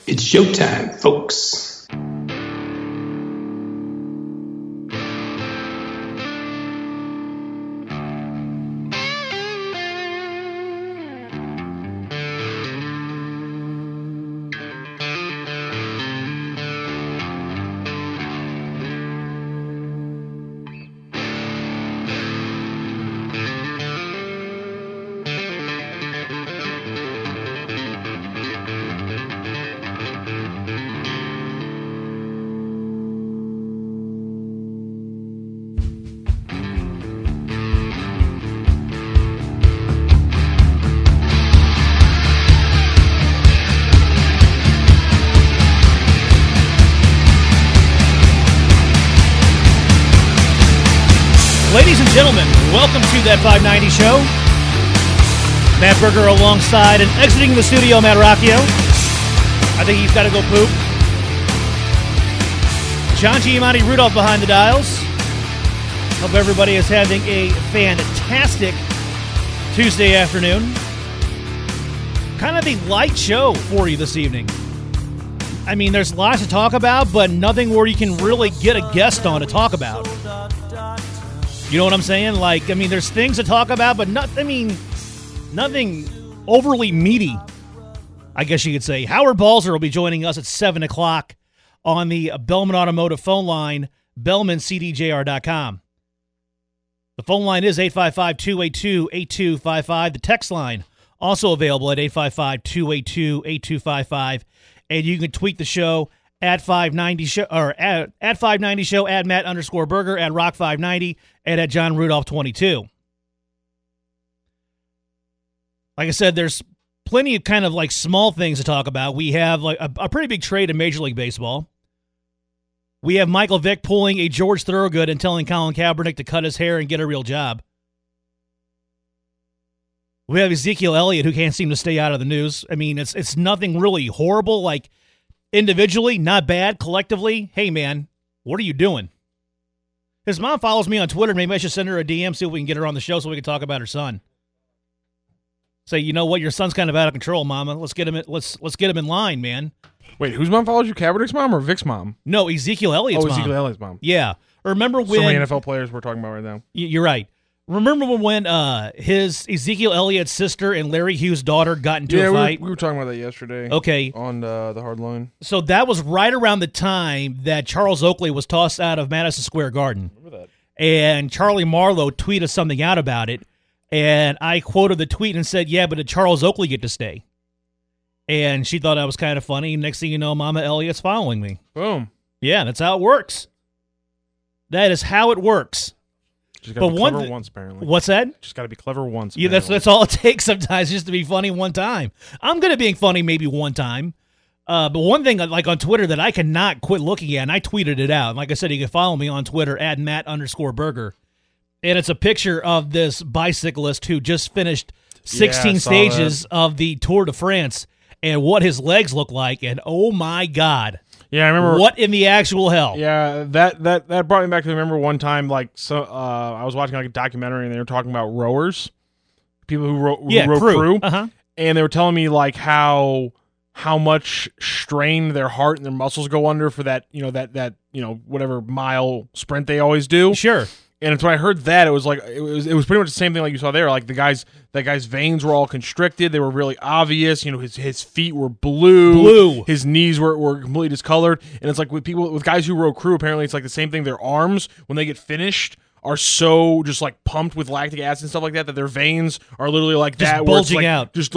It's showtime, folks. Ladies and gentlemen, welcome to that 590 show. Matt Berger alongside and exiting the studio, Matt Rocchio. I think he's got to go poop. John Giamatti Rudolph behind the dials. Hope everybody is having a fantastic Tuesday afternoon. Kind of a light show for you this evening. I mean, there's lots to talk about, but nothing where you can really get a guest on to talk about. You know what I'm saying? Like, I mean, there's things to talk about, but nothing overly meaty, I guess you could say. Howard Balzer will be joining us at 7 o'clock on the Bellman Automotive phone line, BellmanCDJR.com. The phone line is 855-282-8255. The text line also available at 855-282-8255. And you can tweet the show at 590 show or at 590 show, at Matt_Berger, at Rock 590, and at John Rudolph 22. Like I said, there's plenty of kind of like small things to talk about. We have like a pretty big trade in Major League Baseball. We have Michael Vick pulling a George Thorogood and telling Colin Kaepernick to cut his hair and get a real job. We have Ezekiel Elliott, who can't seem to stay out of the news. I mean, it's nothing really horrible. Like, individually, not bad. Collectively, hey, man, what are you doing? His mom follows me on Twitter. Maybe I should send her a DM, see if we can get her on the show so we can talk about her son. Say, you know what, your son's kind of out of control, Mama. Let's get him in line, man. Wait, whose mom follows you? Kaepernick's mom or Vic's mom? No, Ezekiel Elliott's mom. Ezekiel Elliott's mom. Yeah. Remember when... So many NFL players we're talking about right now. You're right. Remember when his Ezekiel Elliott's sister and Larry Hughes' daughter got into a fight? We were talking about that yesterday. Okay. On the hard line. So that was right around the time that Charles Oakley was tossed out of Madison Square Garden. Remember that. And Charlie Marlowe tweeted something out about it, and I quoted the tweet and said, yeah, but did Charles Oakley get to stay? And she thought that was kind of funny. Next thing you know, Mama Elliott's following me. Boom. Yeah, that's how it works. That is how it works. Just got to be clever once, apparently. What's that? Just got to be clever once. Yeah, that's all it takes sometimes, just to be funny one time. I'm good at being funny maybe one time. But one thing, like on Twitter, that I cannot quit looking at, and I tweeted it out. Like I said, you can follow me on Twitter at Matt_Berger. And it's a picture of this bicyclist who just finished 16 stages of the Tour de France and what his legs look like. And oh my God. Yeah, I remember. What in the actual hell? Yeah, that brought me back to remember one time, like, I was watching like a documentary and they were talking about rowers, people who row crew, and they were telling me like how much strain their heart and their muscles go under for that whatever mile sprint they always do. Sure. And it's when I heard that, it was like it was pretty much the same thing like you saw there. Like that guy's veins were all constricted; they were really obvious. You know, his feet were blue. His knees were completely discolored. And it's like with guys who row crew, apparently it's like the same thing. Their arms, when they get finished, are so just like pumped with lactic acid and stuff like that their veins are literally like just that, bulging out, just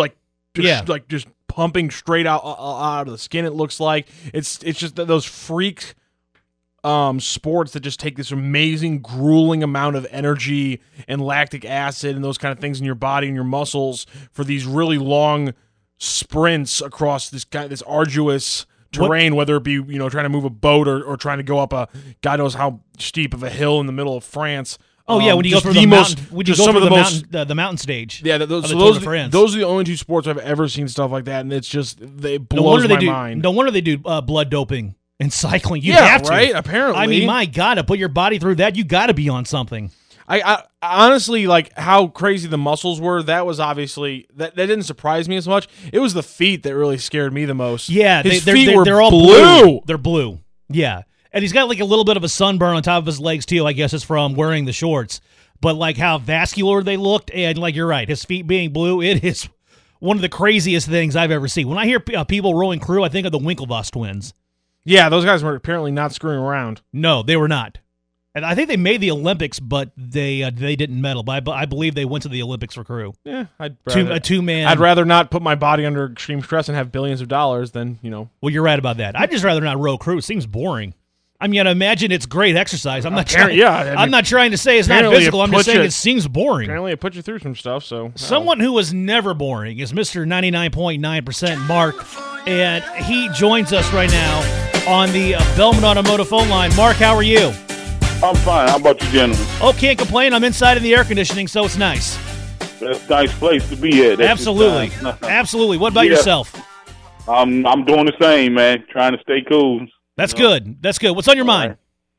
pumping straight out of the skin. It looks like it's just those freak sports that just take this amazing, grueling amount of energy and lactic acid and those kind of things in your body and your muscles for these really long sprints across this arduous terrain, whether it be trying to move a boat or trying to go up a God knows how steep of a hill in the middle of France. Oh yeah, when you go through the mountain, the mountain stage. Yeah, those are the only two sports I've ever seen stuff like that, and it's just it blows my mind. No wonder they do blood doping in cycling. You have to, right? Apparently, I mean, my God, to put your body through that, you got to be on something. I honestly, like, how crazy the muscles were. That was obviously that didn't surprise me as much. It was the feet that really scared me the most. Yeah, his feet were they're all blue. They're blue. Yeah, and he's got like a little bit of a sunburn on top of his legs too. I guess it's from wearing the shorts. But like how vascular they looked, and like you're right, his feet being blue, it is one of the craziest things I've ever seen. When I hear people rowing crew, I think of the Winklevoss twins. Yeah, those guys were apparently not screwing around. No, they were not. And I think they made the Olympics, but they didn't medal. But I believe they went to the Olympics for crew. Yeah, a two-man. I'd rather not put my body under extreme stress and have billions of dollars than, Well, you're right about that. I'd just rather not row crew. It seems boring. I mean, I imagine it's great exercise. I'm not trying. Yeah, I'm not trying to say it's not physical. I'm just saying it seems boring. Apparently, it put you through some stuff. So someone who was never boring is Mr. 99.9% Mark, and he joins us right now on the Bellman Automotive phone line. Mark, how are you? I'm fine. How about you, gentlemen? Oh, can't complain. I'm inside in the air conditioning, so it's nice. That's a nice place to be at. Absolutely. Absolutely. What about yourself? I'm doing the same, man. Trying to stay cool. That's good. That's good. What's on your mind?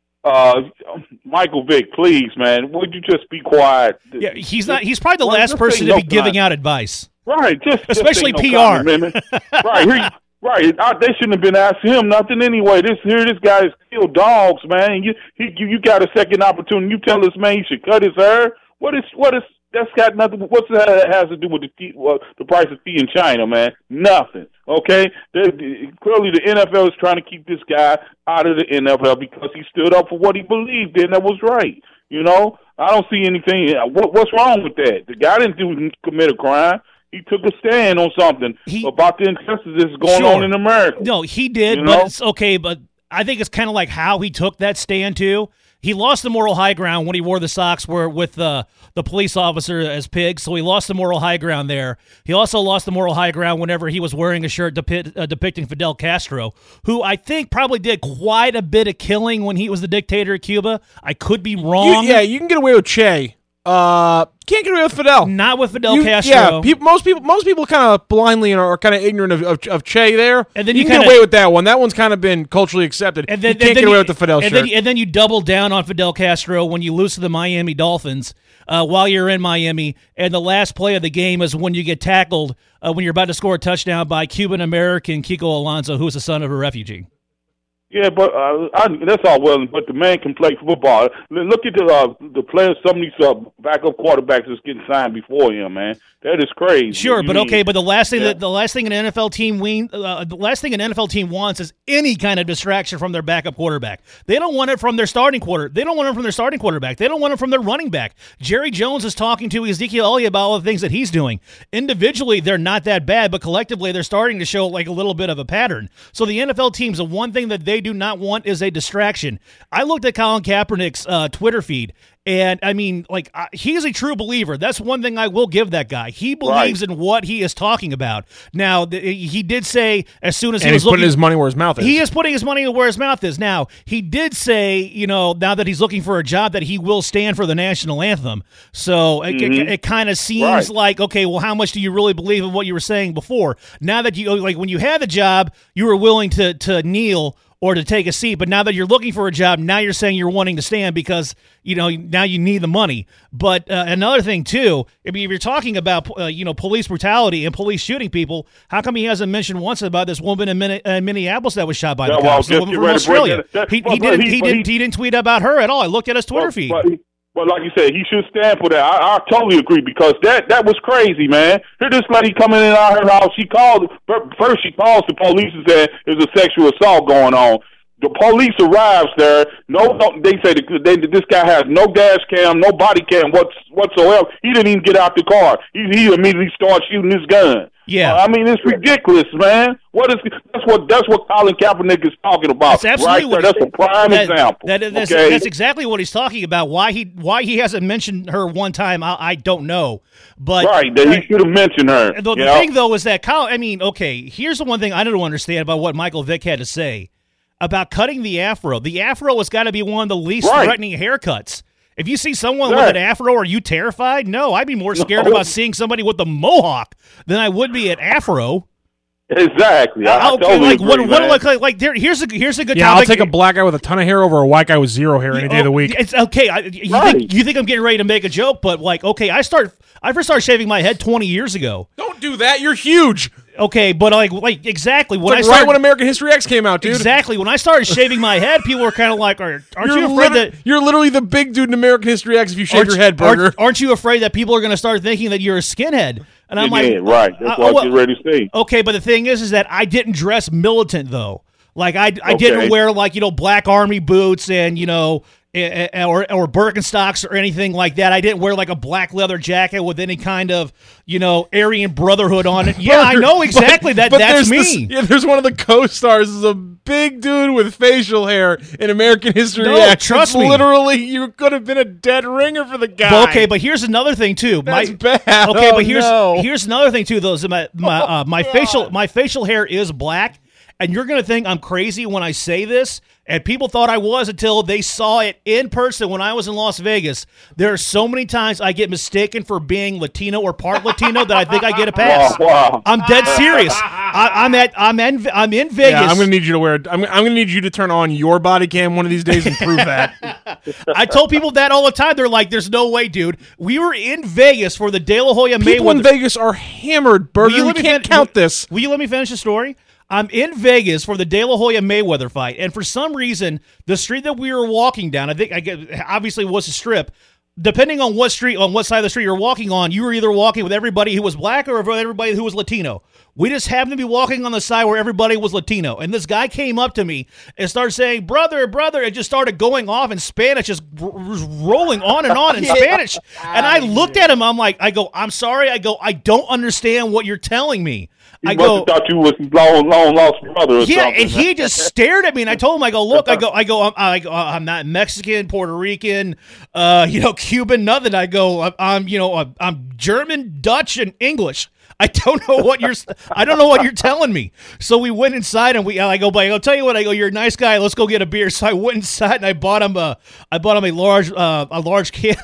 Michael Vick, please, man. Would you just be quiet? Yeah, he's not. He's probably the last person to be giving out advice. Right. Especially PR. Right. Right, they shouldn't have been asking him nothing anyway. This guy is still dogs, man. You got a second opportunity. You tell this man he should cut his hair. What is that's got nothing. What's that has to do with the price of tea in China, man? Nothing. Okay, clearly the NFL is trying to keep this guy out of the NFL because he stood up for what he believed in. That was right. I don't see anything. What's wrong with that? The guy didn't commit a crime. He took a stand on something about the injustices going on in America. No, he did, but it's okay. But I think it's kind of like how he took that stand, too. He lost the moral high ground when he wore the socks with the police officer as pigs, so he lost the moral high ground there. He also lost the moral high ground whenever he was wearing a shirt depicting Fidel Castro, who I think probably did quite a bit of killing when he was the dictator of Cuba. I could be wrong. You can get away with Che. Can't get away with Fidel. Not with Fidel Castro. Yeah, most people kind of blindly are kind of ignorant of Che there. And then you can get away with that one. That one's kind of been culturally accepted. And then, you can't get away with the Fidel shirt. And then you double down on Fidel Castro when you lose to the Miami Dolphins while you're in Miami. And the last play of the game is when you get tackled when you're about to score a touchdown by Cuban-American Kiko Alonso, who is the son of a refugee. Yeah, but that's all well, but the man can play football. Look at the players. Some of these backup quarterbacks that's getting signed before him, man. That is crazy. Sure, but okay, but the last thing an NFL team wants is any kind of distraction from their backup quarterback. They don't want it from their starting quarterback. They don't want it from their running back. Jerry Jones is talking to Ezekiel Elliott about all the things that he's doing. Individually, they're not that bad, but collectively, they're starting to show like a little bit of a pattern. So the NFL teams, the one thing that they do not want is a distraction. I looked at Colin Kaepernick's Twitter feed, and I mean, like, he's a true believer. That's one thing I will give that guy. He believes in what he is talking about. Now, he did say as soon as he was putting his money where his mouth is. He is putting his money where his mouth is. Now, he did say, now that he's looking for a job, that he will stand for the national anthem. So it kind of seems like, okay, well, how much do you really believe in what you were saying before? Now that when you had the job, you were willing to kneel or to take a seat, but now that you're looking for a job, now you're saying you're wanting to stand because now you need the money. But another thing too, I mean, if you're talking about police brutality and police shooting people, how come he hasn't mentioned once about this woman in Minneapolis that was shot by the cops? The woman from Australia. He didn't tweet about her at all. I looked at his Twitter feed. But like you said, he should stand for that. I totally agree because that was crazy, man. Here this lady coming in out her house. She calls the police and said there's a sexual assault going on. The police arrives there. They say this guy has no dash cam, no body cam whatsoever. He didn't even get out the car. He immediately starts shooting his gun. Yeah, I mean, it's ridiculous, man. That's what Colin Kaepernick is talking about. That's absolutely that's a prime example. That's exactly what he's talking about. Why he hasn't mentioned her one time, I don't know. But he should have mentioned her. The thing though is that here's the one thing I don't understand about what Michael Vick had to say about cutting the afro. The afro has got to be one of the least threatening haircuts. If you see someone with an afro, are you terrified? No, I'd be more scared about seeing somebody with a mohawk than I would be an afro. Exactly. I Okay, totally like agree, man. here's a good Yeah, topic. I'll take a black guy with a ton of hair over a white guy with zero hair any day of the week. It's okay. Right. You think I'm getting ready to make a joke, but like, okay, I first started shaving my head 20 years ago. Don't do that. You're huge. Okay, but like exactly when It's I like started right when American History X came out, dude. exactly when I started shaving my head, people were kind of like, "Aren't you afraid that?" You're literally the big dude in American History X if you shave your head, Burger. Aren't you afraid that people are going to start thinking that you're a skinhead? And I'm like, right. That's what I was getting ready to say. okay, but the thing is that I didn't dress militant though. Like I didn't Okay. wear like black army boots and or Birkenstocks or anything like that. I didn't wear like a black leather jacket with any kind of Aryan Brotherhood on it. Yeah, I know exactly But that's there's me. there's one of the co-stars is a big dude with facial hair in American History No, X. trust It's me. Literally, you could have been a dead ringer for the guy. But okay, but here's another thing too. That's bad. Okay, Oh, but no. here's another thing too. Though, is my facial hair is black, and you're gonna think I'm crazy when I say this. And people thought I was until they saw it in person when I was in Las Vegas. There are so many times I get mistaken for being Latino or part Latino that I think I get a pass. Wow. I'm dead serious. I'm in Vegas. Yeah, I'm gonna need you to wear. I'm gonna need you to turn on your body cam one of these days and prove that. I told people that all the time. They're like, "There's no way, dude. We were in Vegas for the De La Hoya People Mayweather." in Vegas are hammered, Burger. You can't count this. Will you let me finish the story? I'm in Vegas for the De La Hoya Mayweather fight, and for some reason, the street that we were walking down, obviously was a strip. Depending on what side of the street you're walking on, you were either walking with everybody who was black or everybody who was Latino. We just happened to be walking on the side where everybody was Latino, and this guy came up to me and started saying, "Brother, brother," and just started going off in Spanish, just rolling on and on in Spanish. And I looked at him. I'm sorry. I don't understand what you're telling me. He must have thought you was long lost brother or yeah, something. and he just stared at me, and I told him, look, I'm not Mexican, Puerto Rican, Cuban, nothing. I'm German, Dutch, and English. I don't know what you're telling me. So we went inside, and I'll tell you what, you're a nice guy. Let's go get a beer. So I went inside, and I bought him a large can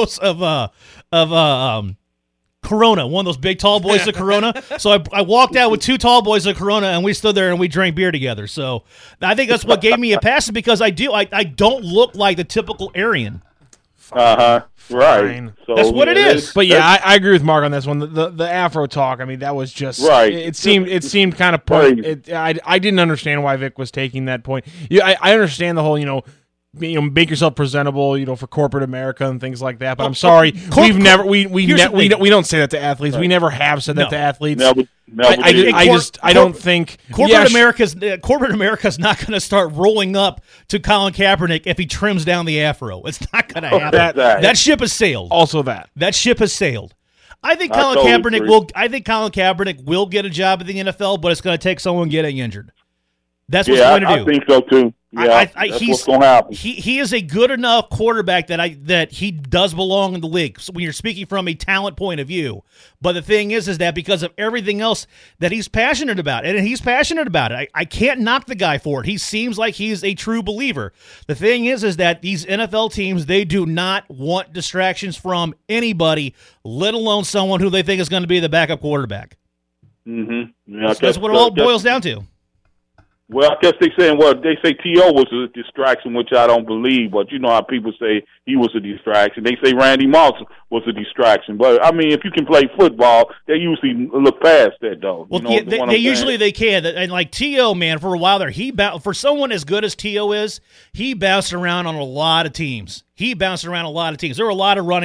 of Corona, one of those big tall boys of Corona. So I walked out with two tall boys of Corona, and we stood there and we drank beer together. So I think that's what gave me a pass, because I don't look like the typical Aryan. Right. Fine. So, That's what it is. But yeah, I agree with Mark on this one. The Afro talk. I mean, that was just Right. It seemed kind of Right. I didn't understand why Vic was taking that point. Yeah, I understand the whole make yourself presentable, for corporate America and things like that. But I'm sorry, we don't say that to athletes. We never have said that to athletes. Never I don't think corporate America's not going to start rolling up to Colin Kaepernick if he trims down the afro. It's not going to happen. That ship has sailed. Also, that ship has sailed. I think Colin Kaepernick will get a job at the NFL, but it's going to take someone getting injured. That's what's going to do. I think so too. Yeah, that's what's going to happen. He is a good enough quarterback that he does belong in the league. So when you're speaking from a talent point of view, but the thing is that because of everything else that he's passionate about, and he's passionate about it, I can't knock the guy for it. He seems like he's a true believer. The thing is that these NFL teams, they do not want distractions from anybody, let alone someone who they think is going to be the backup quarterback. Mm-hmm. Yeah, that's what it all boils down to. Well, I guess they say T.O. was a distraction, which I don't believe, but you know how people say he was a distraction. They say Randy Moss was a distraction. But, I mean, if you can play football, they usually look past that, though. Well, they usually they can. And like T.O., man, for a while there, for someone as good as T.O. is, he bounced around on a lot of teams. There were a lot of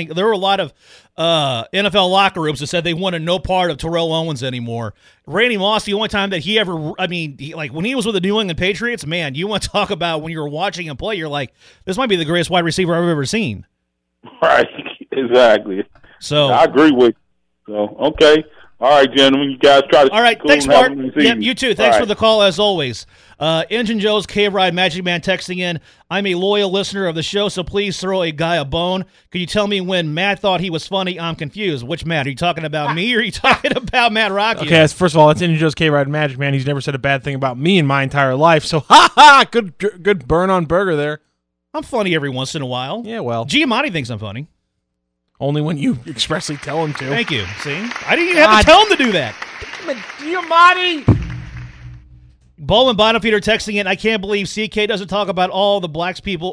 NFL locker rooms that said they wanted no part of Terrell Owens anymore. Randy Moss, the only time that when he was with the New England Patriots, man, you want to talk about when you were watching him play, you're like, this might be the greatest wide receiver I've ever seen. Right, exactly. So I agree with you. So, okay. All right, gentlemen, you guys try to. All right, cool thanks, and Mark. have a nice Yep, evening. you too. Thanks All for the call, as always. Engine Joe's K-Ride Magic Man texting in, I'm a loyal listener of the show, so please throw a guy a bone. Can you tell me when Matt thought he was funny? I'm confused. Which Matt? Are you talking about me, or are you talking about Matt Rocky? Okay, first of all, that's Engine Joe's K-Ride Magic Man. He's never said a bad thing about me in my entire life, so good burn on Burger there. I'm funny every once in a while. Yeah, well. Giamatti thinks I'm funny. Only when you expressly tell him to. Thank you. See? I didn't even have to tell him to do that. Giamatti! Bowman Bonafeeder texting in, I can't believe CK doesn't talk about all the blacks people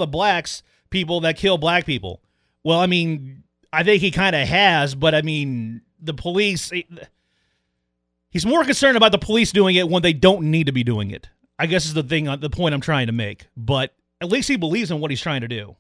that kill black people. Well, I mean, I think he kind of has, but I mean, the police, he's more concerned about the police doing it when they don't need to be doing it. I guess is the point I'm trying to make. But at least he believes in what he's trying to do.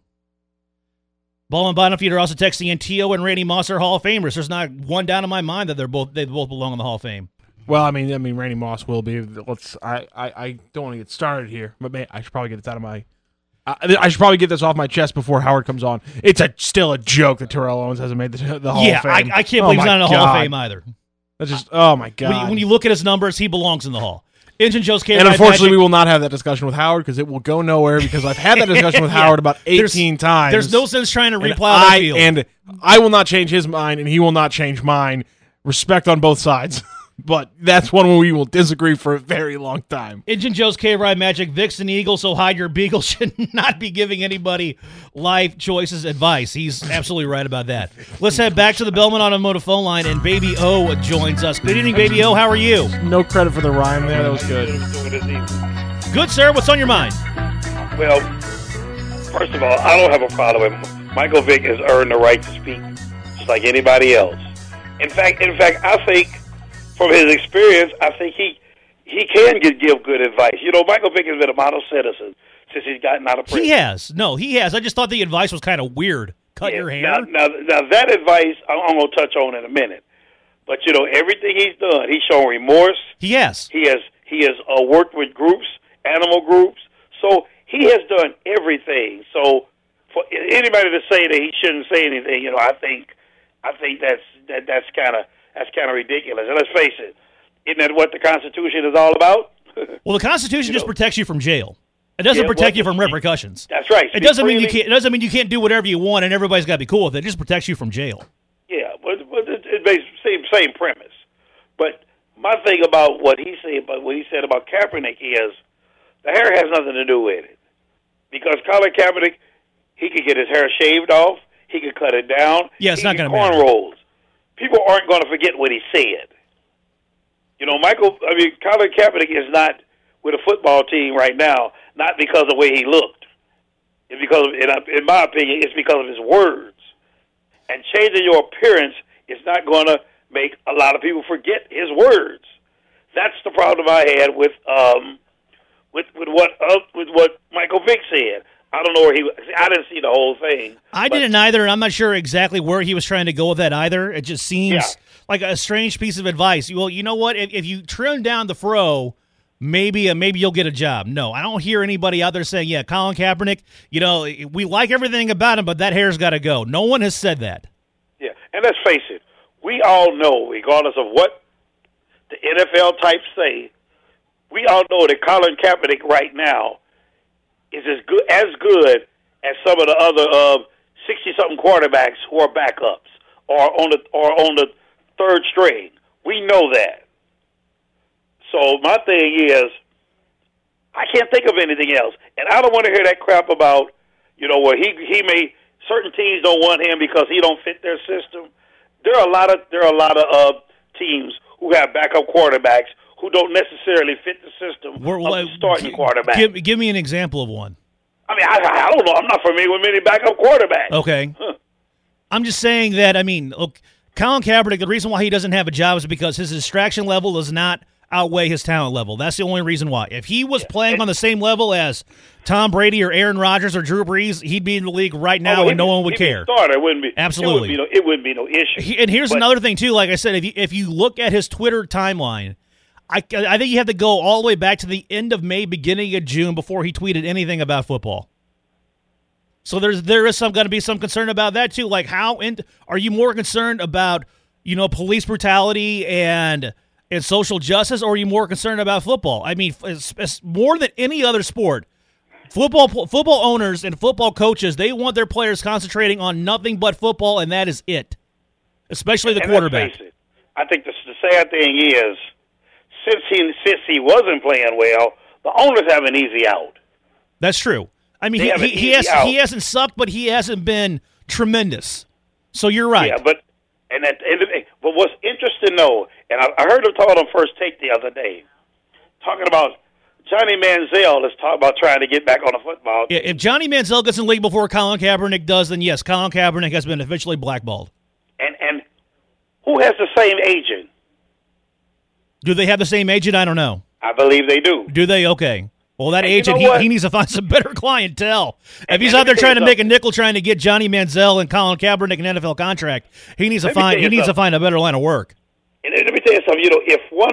Bowman Bonafeeder also texting in, T.O. and Randy Moss are Hall of Famers. There's not one doubt in my mind that they both belong in the Hall of Fame. Well, I mean, Randy Moss will be. I don't want to get started here, but man, I should probably get this out of my. I should probably get this off my chest before Howard comes on. It's still a joke that Terrell Owens hasn't made the Hall of Fame. I can't believe he's not in the Hall of Fame either. That's just, oh my God. When you look at his numbers, he belongs in the Hall. Engine Joe's K. And unfortunately, we will not have that discussion with Howard because it will go nowhere because I've had that discussion with Howard about 18 times. There's no sense trying to replow that field. And I will not change his mind, and he will not change mine. Respect on both sides. But that's one where we will disagree for a very long time. Engine Joe's K-Ride Magic, Vixen Eagle, so hide your beagle should not be giving anybody life choices advice. He's absolutely right about that. Let's head back to the Bellman Automotive phone line, and Baby O joins us. Good evening, Baby O. How are you? No credit for the rhyme there. That was good. Good, sir. What's on your mind? Well, first of all, I don't have a problem with Michael Vick has earned the right to speak just like anybody else. In fact, I think from his experience, I think he can give good advice. You know, Michael Vick has been a model citizen since he's gotten out of prison. He has. No, he has. I just thought the advice was kind of weird. Cut your hair. Now, that advice I'm going to touch on in a minute. But, you know, everything he's done, he's shown remorse. He has. He has worked with groups, animal groups. So he has done everything. So for anybody to say that he shouldn't say anything, you know, I think that's kind of ridiculous. And let's face it, isn't that what the Constitution is all about? Well, the Constitution just protects you from jail. It doesn't protect you from repercussions. That's right. It doesn't mean you can't. It doesn't mean you can't do whatever you want and everybody's got to be cool with it. It just protects you from jail. Yeah, but it's same premise. But my thing about what he said about Kaepernick is the hair has nothing to do with it, because Colin Kaepernick, he could get his hair shaved off, he could cut it down. Yeah, it's not going to matter. Cornrows. People aren't going to forget what he said. You know, Colin Kaepernick is not with a football team right now, not because of the way he looked. It's because of, in my opinion, it's because of his words. And changing your appearance is not going to make a lot of people forget his words. That's the problem I had with what Michael Vick said. I don't know where I didn't see the whole thing. I didn't either, and I'm not sure exactly where he was trying to go with that either. It just seems like a strange piece of advice. Well, you know what? If you trim down the fro, maybe you'll get a job. No, I don't hear anybody out there saying, yeah, Colin Kaepernick, you know, we like everything about him, but that hair's got to go. No one has said that. Yeah, and let's face it. We all know, regardless of what the NFL types say, we all know that Colin Kaepernick right now is as good as some of the other 60-something quarterbacks who are backups or on the third string. We know that. So my thing is, I can't think of anything else, and I don't want to hear that crap about, you know, where he may certain teams don't want him because he don't fit their system. There are a lot of teams who have backup quarterbacks who don't necessarily fit the system of the starting quarterback. Give me an example of one. I mean, I don't know. I'm not familiar with many backup quarterbacks. Okay. I'm just saying that, I mean, look, Colin Kaepernick, the reason why he doesn't have a job is because his distraction level does not outweigh his talent level. That's the only reason why. If he was playing on the same level as Tom Brady or Aaron Rodgers or Drew Brees, he'd be in the league right now and no one would care. Starter, it wouldn't be. Absolutely. It wouldn't be no issue. And here's another thing, too. Like I said, if you look at his Twitter timeline, I think you have to go all the way back to the end of May, beginning of June before he tweeted anything about football. So there is going to be some concern about that too. Like, are you more concerned about, you know, police brutality and social justice, or are you more concerned about football? I mean, it's more than any other sport, football owners and football coaches, they want their players concentrating on nothing but football, and that is it. Especially the quarterback. Let's face it, I think the sad thing is, since he wasn't playing well, the owners have an easy out. That's true. I mean, he hasn't sucked, but he hasn't been tremendous. So you're right. Yeah, but what's interesting though, and I heard him talk on First Take the other day. talking about Johnny Manziel is talking about trying to get back on the football team. If Johnny Manziel gets in the league before Colin Kaepernick does, then yes, Colin Kaepernick has been officially blackballed. And who has the same agent? Do they have the same agent? I don't know. I believe they do. Do they? Okay. Well, that And agent, you know he needs to find some better clientele. If he's and out there let me trying to tell you make a nickel trying to get Johnny Manziel and Colin Kaepernick an NFL contract, he needs to Let me tell you find a better line of work. And let me tell you something. You know,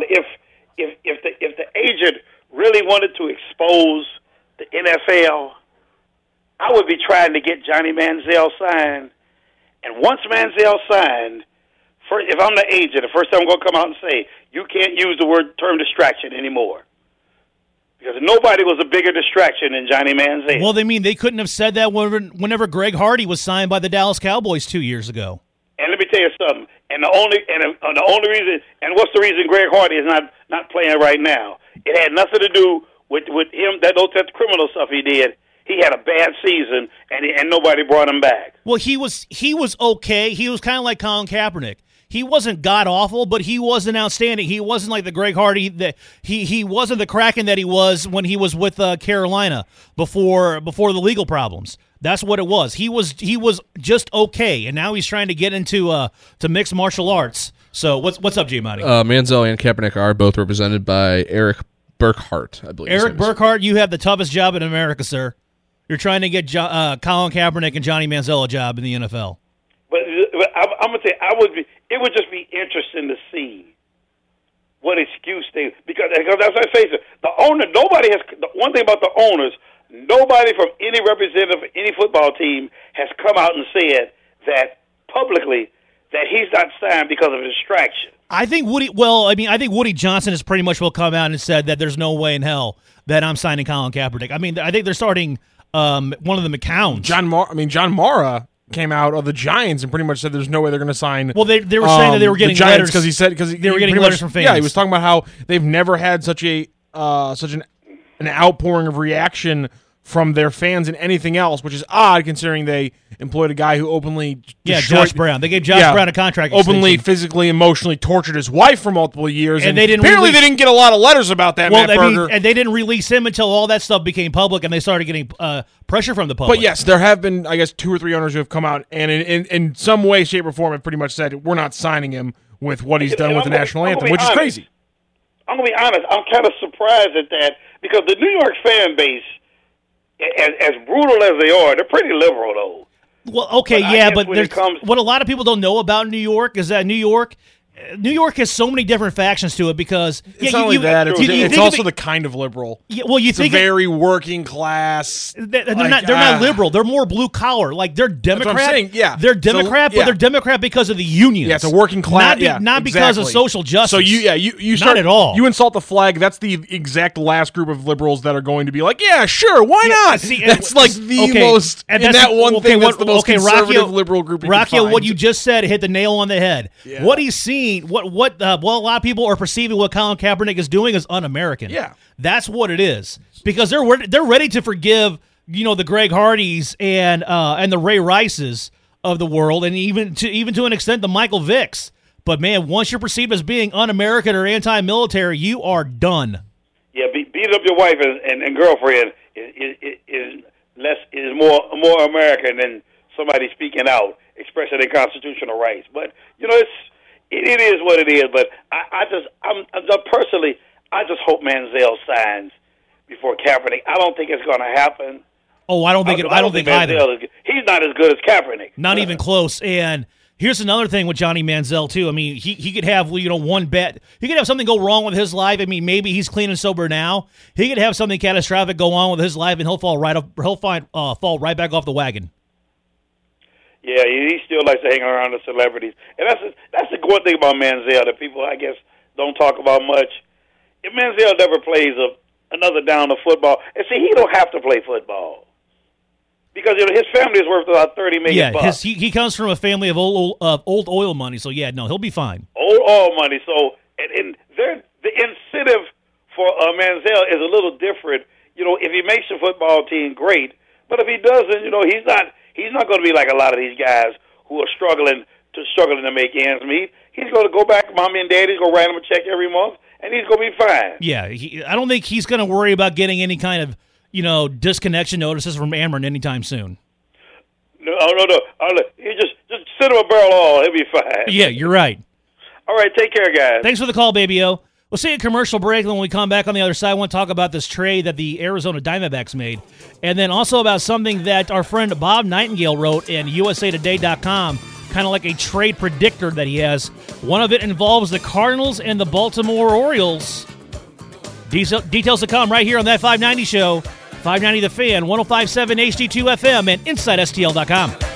if the agent really wanted to expose the NFL, I would be trying to get Johnny Manziel signed. And once Manziel signed, if I'm the agent, the first time I'm going to come out and say, you can't use the term distraction anymore. Because nobody was a bigger distraction than Johnny Manziel. Well, they couldn't have said that whenever Greg Hardy was signed by the Dallas Cowboys 2 years ago. And let me tell you something. And the only reason, and what's the reason Greg Hardy is not playing right now? It had nothing to do with him, that criminal stuff he did. He had a bad season, and nobody brought him back. Well, he was okay. He was kind of like Colin Kaepernick. He wasn't god-awful, but he wasn't outstanding. He wasn't like the Greg Hardy that he wasn't the Kraken that he was when he was with Carolina before the legal problems. That's what it was. He was just okay, and now he's trying to get into to mixed martial arts. So what's up, G Monty? Manziel and Kaepernick are both represented by Eric Burkhart, I believe. Eric Burkhart, you have the toughest job in America, sir. You're trying to get Colin Kaepernick and Johnny Manziel a job in the NFL. But I'm gonna say it would just be interesting to see what excuse they because as I face it, the owner one thing about the owners, nobody from any representative of any football team has come out and said that publicly that he's not signed because of a distraction. I think Woody Johnson has pretty much will come out and said that there's no way in hell that I'm signing Colin Kaepernick. I mean, I think they're starting one of the McCowns. John Mara came out of the Giants and pretty much said there's no way they're going to sign. Well, they were saying that they were getting the Giants letters because they were getting letters from fans. Yeah, he was talking about how they've never had such an outpouring of reaction from their fans and anything else, which is odd considering they employed a guy who openly Josh Brown. They gave Josh Brown a contract openly, extension. physically, emotionally tortured his wife for multiple years, and they didn't they didn't get a lot of letters about that. Well, Matt Berger. and they didn't release him until all that stuff became public, and they started getting pressure from the public. But yes, there have been, I guess, 2 or 3 owners who have come out and in some way, shape, or form have pretty much said we're not signing him with what he's done with the national anthem, which is crazy. I'm going to be honest. I'm kind of surprised at that because the New York fan base, as brutal as they are, they're pretty liberal, though. Well, okay, but what a lot of people don't know about New York is that New York has so many different factions to it because it's not only that; it's also the kind of liberal. Yeah, well, you think very working class. They're not liberal. They're more blue collar. Like they're Democrat. That's what I'm saying. Yeah, they're Democrat, but they're Democrat because of the unions. Yeah, it's a working class. Not because of social justice. So you start, not at all. You insult the flag. That's the exact last group of liberals that are going to be like, yeah, sure, why not? That's like the most. And that's the most conservative liberal group. Rakia, what you just said hit the nail on the head. Yeah. What he's seen. What a lot of people are perceiving what Colin Kaepernick is doing is un-American. Yeah, that's what it is because they're ready to forgive the Greg Hardys and the Ray Rices of the world and even to an extent the Michael Vicks. But man, once you're perceived as being un-American or anti-military, you are done. Yeah, beating up your wife and girlfriend is more American than somebody speaking out, expressing their constitutional rights. But it is what it is, but I personally hope Manziel signs before Kaepernick. I don't think it's going to happen. Oh, I don't think either. He's not as good as Kaepernick. Not even close. And here's another thing with Johnny Manziel too. I mean, he could have one bet. He could have something go wrong with his life. I mean, maybe he's clean and sober now. He could have something catastrophic go on with his life, and he'll fall right back off the wagon. Yeah, he still likes to hang around the celebrities, and that's the one thing about Manziel that people, I guess, don't talk about much. If Manziel never plays another down of football, and see, he don't have to play football because his family is worth about $30 million. Yeah, he comes from a family of old oil money, so yeah, no, he'll be fine. Old oil money, so and the incentive for Manziel is a little different. If he makes the football team, great, but if he doesn't, he's not going to be like a lot of these guys who are struggling to struggling to make ends meet. He's going to go back. Mommy and Daddy's going to write him a check every month, and he's going to be fine. Yeah, I don't think he's going to worry about getting any kind of, disconnection notices from Ameren anytime soon. No. He just send him a barrel of oil. He'll be fine. Yeah, you're right. All right, take care, guys. Thanks for the call, Baby-O. We'll see a commercial break, and when we come back on the other side, I want to talk about this trade that the Arizona Diamondbacks made, and then also about something that our friend Bob Nightingale wrote in USAtoday.com, kind of like a trade predictor that he has. One of it involves the Cardinals and the Baltimore Orioles. Details to come right here on that 590 show. 590 The Fan, 105.7 HD2 FM, and InsideSTL.com.